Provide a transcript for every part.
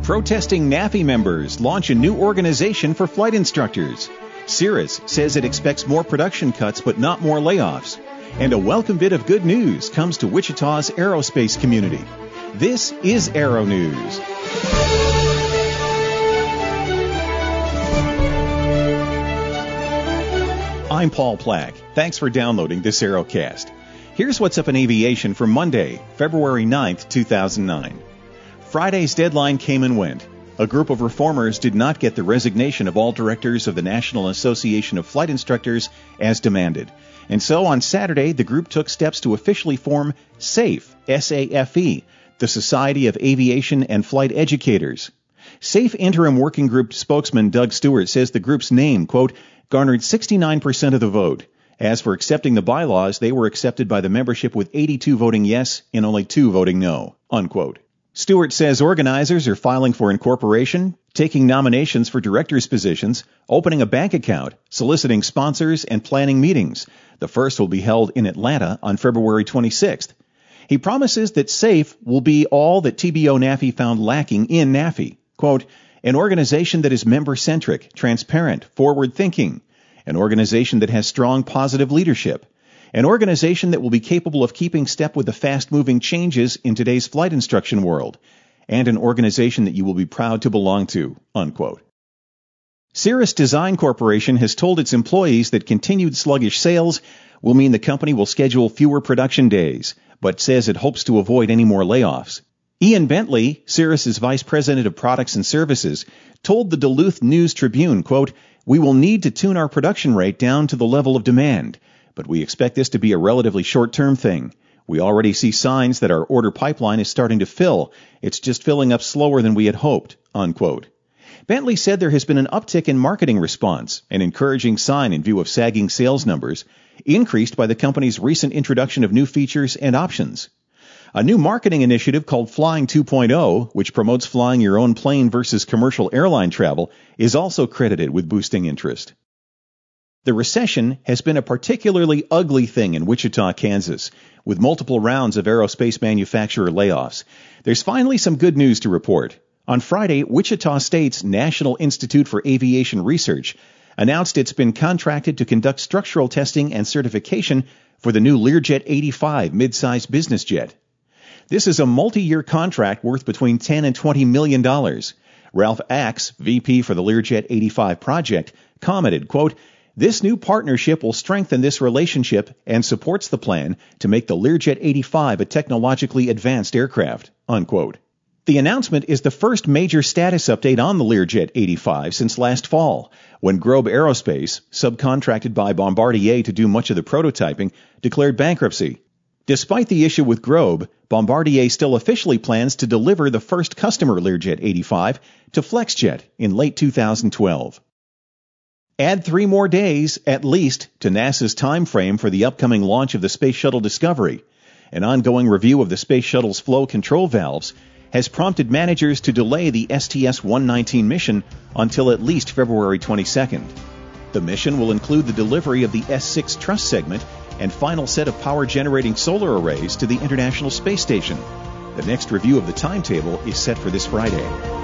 Protesting NAFI members launch a new organization for flight instructors. Cirrus says it expects more production cuts but not more layoffs. And a welcome bit of good news comes to Wichita's aerospace community. This is Aero News. I'm Paul Plack. Thanks for downloading this Aerocast. Here's what's up in aviation for Monday, February 9th, 2009. Friday's deadline came and went. A group of reformers did not get the resignation of all directors of the National Association of Flight Instructors as demanded. And so on Saturday, the group took steps to officially form SAFE, S-A-F-E, the Society of Aviation and Flight Educators. SAFE Interim Working Group spokesman Doug Stewart says the group's name, quote, garnered 69% of the vote. As for accepting the bylaws, they were accepted by the membership with 82 voting yes and only 2 voting no, unquote. Stewart says organizers are filing for incorporation, taking nominations for directors' positions, opening a bank account, soliciting sponsors, and planning meetings. The first will be held in Atlanta on February 26th. He promises that SAFE will be all that TBO NAFI found lacking in NAFI. Quote, an organization that is member-centric, transparent, forward-thinking. An organization that has strong positive leadership. An organization that will be capable of keeping step with the fast-moving changes in today's flight instruction world, and an organization that you will be proud to belong to, unquote. Cirrus Design Corporation has told its employees that continued sluggish sales will mean the company will schedule fewer production days, but says it hopes to avoid any more layoffs. Ian Bentley, Cirrus's Vice President of Products and Services, told the Duluth News-Tribune, quote, we will need to tune our production rate down to the level of demand, but we expect this to be a relatively short-term thing. We already see signs that our order pipeline is starting to fill. It's just filling up slower than we had hoped, unquote. Bentley said there has been an uptick in marketing response, an encouraging sign in view of sagging sales numbers, increased by the company's recent introduction of new features and options. A new marketing initiative called Flying 2.0, which promotes flying your own plane versus commercial airline travel, is also credited with boosting interest. The recession has been a particularly ugly thing in Wichita, Kansas, with multiple rounds of aerospace manufacturer layoffs. There's finally some good news to report. On Friday, Wichita State's National Institute for Aviation Research announced it's been contracted to conduct structural testing and certification for the new Learjet 85 midsize business jet. This is a multi-year contract worth between $10 and $20 million. Ralph Axe, VP for the Learjet 85 project, commented, quote, this new partnership will strengthen this relationship and supports the plan to make the Learjet 85 a technologically advanced aircraft, unquote. The announcement is the first major status update on the Learjet 85 since last fall, when Grobe Aerospace, subcontracted by Bombardier to do much of the prototyping, declared bankruptcy. Despite the issue with Grobe, Bombardier still officially plans to deliver the first customer Learjet 85 to Flexjet in late 2012. Add 3 more days, at least, to NASA's time frame for the upcoming launch of the Space Shuttle Discovery. An ongoing review of the Space Shuttle's flow control valves has prompted managers to delay the STS-119 mission until at least February 22nd. The mission will include the delivery of the S6 truss segment and final set of power-generating solar arrays to the International Space Station. The next review of the timetable is set for this Friday.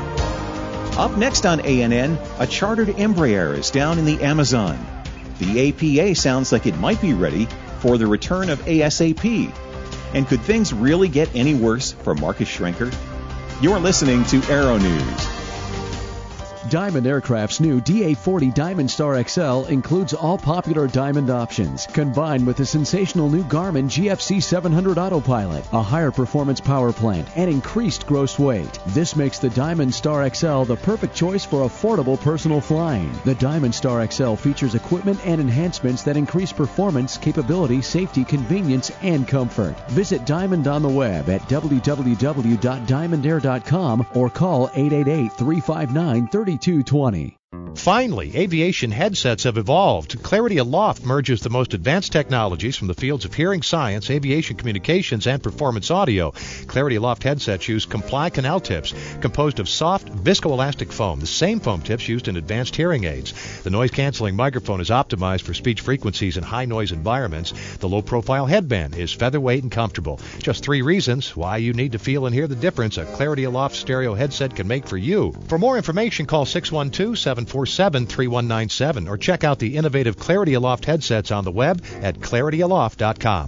Up next on ANN, a chartered Embraer is down in the Amazon. The APA sounds like it might be ready for the return of ASAP. And could things really get any worse for Marcus Schrenker? You're listening to Aero News. Diamond Aircraft's new DA-40 Diamond Star XL includes all popular Diamond options, combined with the sensational new Garmin GFC 700 Autopilot, a higher performance power plant, and increased gross weight. This makes the Diamond Star XL the perfect choice for affordable personal flying. The Diamond Star XL features equipment and enhancements that increase performance, capability, safety, convenience, and comfort. Visit Diamond on the web at www.diamondair.com or call 888-359-3220. Finally, aviation headsets have evolved. Clarity Aloft merges the most advanced technologies from the fields of hearing science, aviation communications, and performance audio. Clarity Aloft headsets use Comply canal tips composed of soft, viscoelastic foam, the same foam tips used in advanced hearing aids. The noise-canceling microphone is optimized for speech frequencies in high-noise environments. The low-profile headband is featherweight and comfortable. Just 3 reasons why you need to feel and hear the difference a Clarity Aloft stereo headset can make for you. For more information, call 612-747-3197 or check out the innovative Clarity Aloft headsets on the web at clarityaloft.com.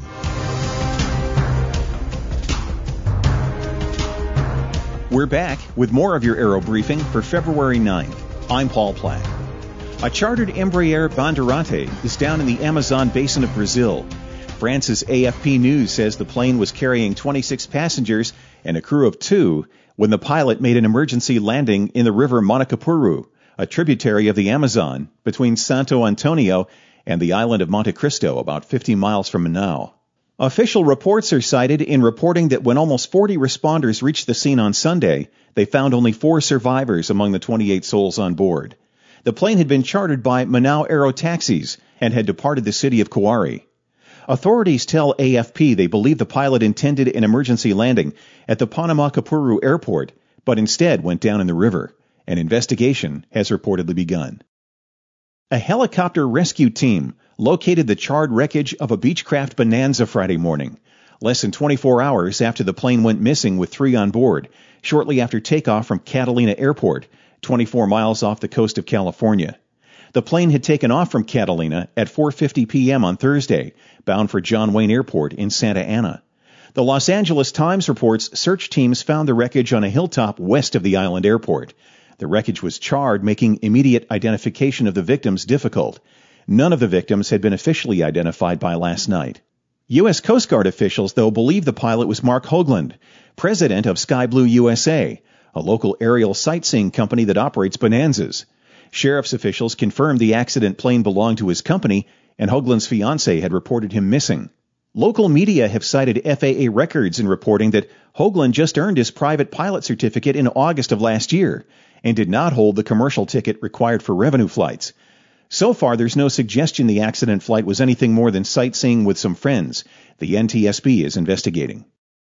We're back with more of your Aero Briefing for February 9th. I'm Paul Platt. A chartered Embraer Bandeirante is down in the Amazon basin of Brazil. France's AFP News says the plane was carrying 26 passengers and a crew of 2 when the pilot made an emergency landing in the river Manacapuru, a tributary of the Amazon, between Santo Antonio and the island of Monte Cristo, about 50 miles from Manaus. Official reports are cited in reporting that when almost 40 responders reached the scene on Sunday, they found only 4 survivors among the 28 souls on board. The plane had been chartered by Manaus Aero Taxis and had departed the city of Coari. Authorities tell AFP they believe the pilot intended an emergency landing at the Manacapuru airport, but instead went down in the river. An investigation has reportedly begun. A helicopter rescue team located the charred wreckage of a Beechcraft Bonanza Friday morning, less than 24 hours after the plane went missing with 3 on board, shortly after takeoff from Catalina Airport, 24 miles off the coast of California. The plane had taken off from Catalina at 4:50 p.m. on Thursday, bound for John Wayne Airport in Santa Ana. The Los Angeles Times reports search teams found the wreckage on a hilltop west of the island airport. The wreckage was charred, making immediate identification of the victims difficult. None of the victims had been officially identified by last night. U.S. Coast Guard officials, though, believe the pilot was Mark Hoagland, president of Sky Blue USA, a local aerial sightseeing company that operates Bonanzas. Sheriff's officials confirmed the accident plane belonged to his company, and Hoagland's fiancée had reported him missing. Local media have cited FAA records in reporting that Hoagland just earned his private pilot certificate in August of last year and did not hold the commercial ticket required for revenue flights. So far, there's no suggestion the accident flight was anything more than sightseeing with some friends. The NTSB is investigating.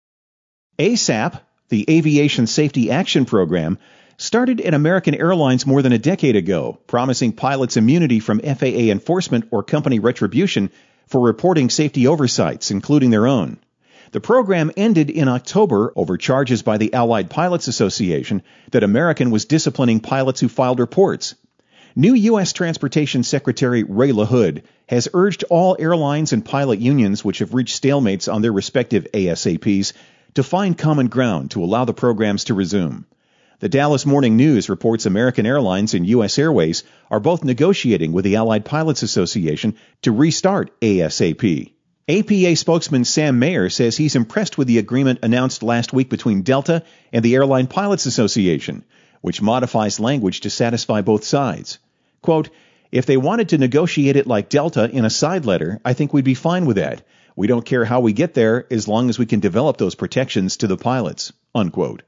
ASAP, the Aviation Safety Action Program, started at American Airlines more than a decade ago, promising pilots immunity from FAA enforcement or company retribution for reporting safety oversights, including their own. The program ended in October over charges by the Allied Pilots Association that American was disciplining pilots who filed reports. New U.S. Transportation Secretary Ray LaHood has urged all airlines and pilot unions which have reached stalemates on their respective ASAPs to find common ground to allow the programs to resume. The Dallas Morning News reports American Airlines and U.S. Airways are both negotiating with the Allied Pilots Association to restart ASAP. APA spokesman Sam Mayer says he's impressed with the agreement announced last week between Delta and the Airline Pilots Association, which modifies language to satisfy both sides. Quote, "If they wanted to negotiate it like Delta in a side letter, I think we'd be fine with that. We don't care how we get there as long as we can develop those protections to the pilots." Unquote.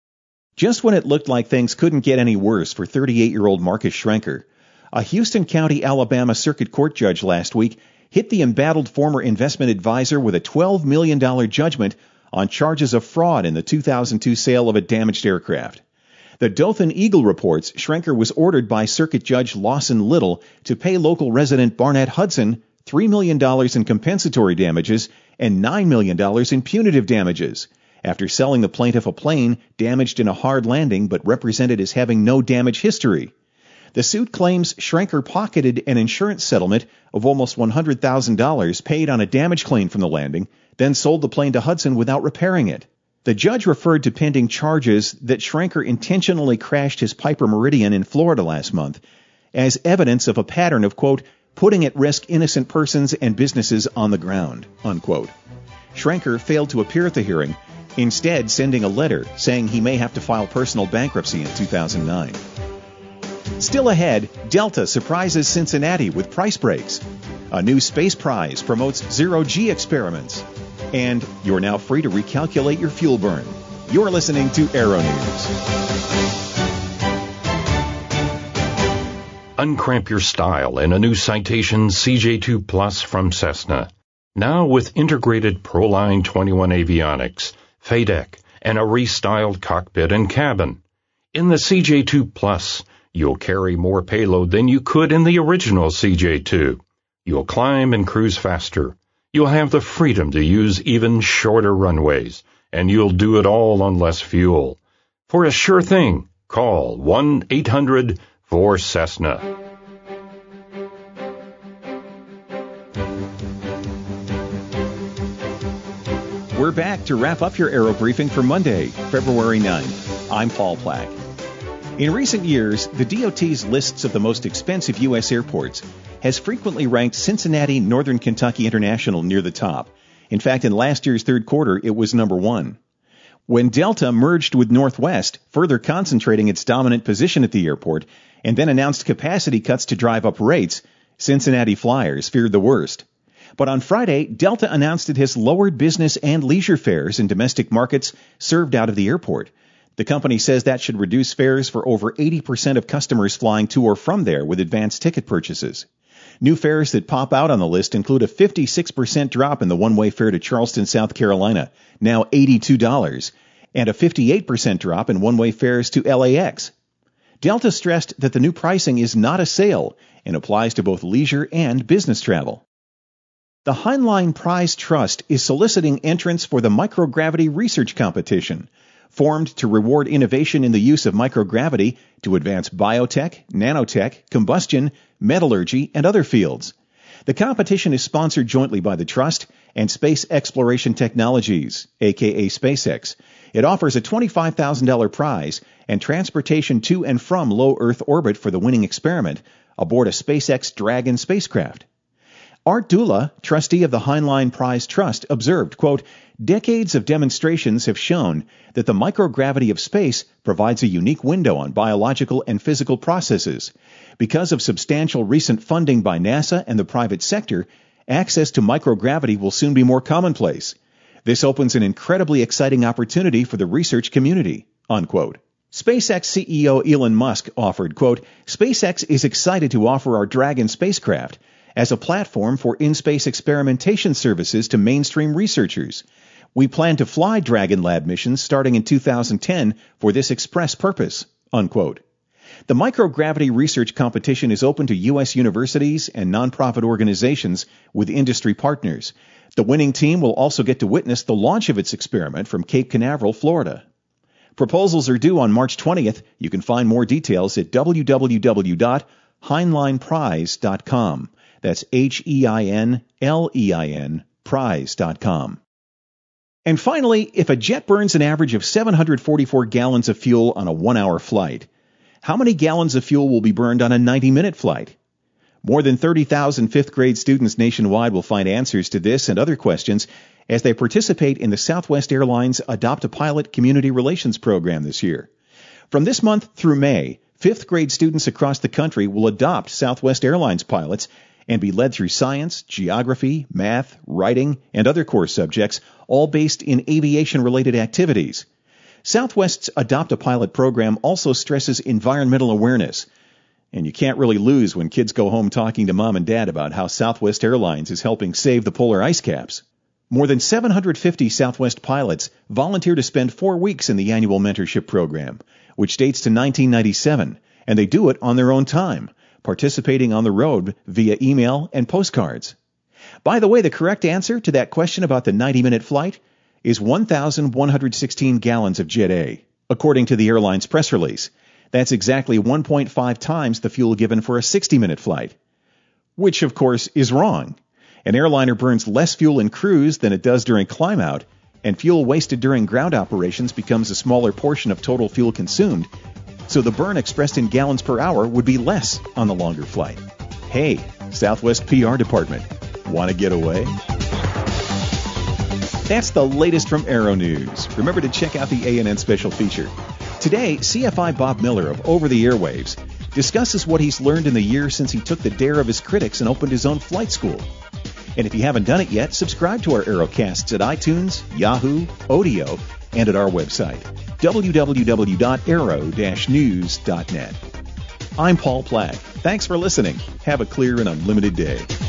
Just when it looked like things couldn't get any worse for 38-year-old Marcus Schrenker, a Houston County, Alabama Circuit Court judge last week hit the embattled former investment advisor with a $12 million judgment on charges of fraud in the 2002 sale of a damaged aircraft. The Dothan Eagle reports Schrenker was ordered by Circuit Judge Lawson Little to pay local resident Barnett Hudson $3 million in compensatory damages and $9 million in punitive damages after selling the plaintiff a plane damaged in a hard landing but represented as having no damage history. The suit claims Schrenker pocketed an insurance settlement of almost $100,000 paid on a damage claim from the landing, then sold the plane to Hudson without repairing it. The judge referred to pending charges that Schrenker intentionally crashed his Piper Meridian in Florida last month as evidence of a pattern of, quote, putting at risk innocent persons and businesses on the ground, unquote. Schrenker failed to appear at the hearing, instead sending a letter saying he may have to file personal bankruptcy in 2009. Still ahead, Delta surprises Cincinnati with price breaks. A new space prize promotes zero-G experiments. And you're now free to recalculate your fuel burn. You're listening to Aero News. Uncramp your style in a new Citation CJ2 Plus from Cessna. Now with integrated Proline 21 avionics, FADEC, and a restyled cockpit and cabin. In the CJ2 Plus, you'll carry more payload than you could in the original CJ2. You'll climb and cruise faster. You'll have the freedom to use even shorter runways, and you'll do it all on less fuel. For a sure thing, call 1-800-4CESSNA. We're back to wrap up your Aero Briefing for Monday, February 9th. I'm Paul Plack. In recent years, the DOT's lists of the most expensive U.S. airports has frequently ranked Cincinnati Northern Kentucky International near the top. In fact, in last year's third quarter, it was number one. When Delta merged with Northwest, further concentrating its dominant position at the airport, and then announced capacity cuts to drive up rates, Cincinnati flyers feared the worst. But on Friday, Delta announced it has lowered business and leisure fares in domestic markets served out of the airport. The company says that should reduce fares for over 80% of customers flying to or from there with advanced ticket purchases. New fares that pop out on the list include a 56% drop in the one-way fare to Charleston, South Carolina, now $82, and a 58% drop in one-way fares to LAX. Delta stressed that the new pricing is not a sale and applies to both leisure and business travel. The Heinlein Prize Trust is soliciting entrants for the microgravity research competition, formed to reward innovation in the use of microgravity to advance biotech, nanotech, combustion, metallurgy, and other fields. The competition is sponsored jointly by the Trust and Space Exploration Technologies, aka SpaceX. It offers a $25,000 prize and transportation to and from low Earth orbit for the winning experiment aboard a SpaceX Dragon spacecraft. Art Dula, trustee of the Heinlein Prize Trust, observed, quote, "Decades of demonstrations have shown that the microgravity of space provides a unique window on biological and physical processes. Because of substantial recent funding by NASA and the private sector, access to microgravity will soon be more commonplace. This opens an incredibly exciting opportunity for the research community," unquote. SpaceX CEO Elon Musk offered, quote, "SpaceX is excited to offer our Dragon spacecraft as a platform for in-space experimentation services to mainstream researchers. We plan to fly Dragon Lab missions starting in 2010 for this express purpose," unquote. The microgravity research competition is open to U.S. universities and nonprofit organizations with industry partners. The winning team will also get to witness the launch of its experiment from Cape Canaveral, Florida. Proposals are due on March 20th. You can find more details at www.heinleinprize.com. That's HEINLEIN prize.com. And finally, if a jet burns an average of 744 gallons of fuel on a 1-hour flight, how many gallons of fuel will be burned on a 90-minute flight? More than 30,000 fifth-grade students nationwide will find answers to this and other questions as they participate in the Southwest Airlines Adopt a Pilot Community Relations Program this year. From this month through May, fifth-grade students across the country will adopt Southwest Airlines pilots and be led through science, geography, math, writing, and other core subjects, all based in aviation-related activities. Southwest's Adopt a Pilot program also stresses environmental awareness. And you can't really lose when kids go home talking to mom and dad about how Southwest Airlines is helping save the polar ice caps. More than 750 Southwest pilots volunteer to spend 4 weeks in the annual mentorship program, which dates to 1997, and they do it on their own time, participating on the road via email and postcards. By the way, the correct answer to that question about the 90-minute flight is 1,116 gallons of Jet A, according to the airline's press release. That's exactly 1.5 times the fuel given for a 60-minute flight, which, of course, is wrong. An airliner burns less fuel in cruise than it does during climb-out, and fuel wasted during ground operations becomes a smaller portion of total fuel consumed, so the burn expressed in gallons per hour would be less on the longer flight. Hey, Southwest PR department, want to get away? That's the latest from Aero News. Remember to check out the ANN special feature. Today, CFI Bob Miller of Over the Airwaves discusses what he's learned in the year since he took the dare of his critics and opened his own flight school. And if you haven't done it yet, subscribe to our Aerocasts at iTunes, Yahoo, Odeo, and at our website, www.aero-news.net. I'm Paul Plack. Thanks for listening. Have a clear and unlimited day.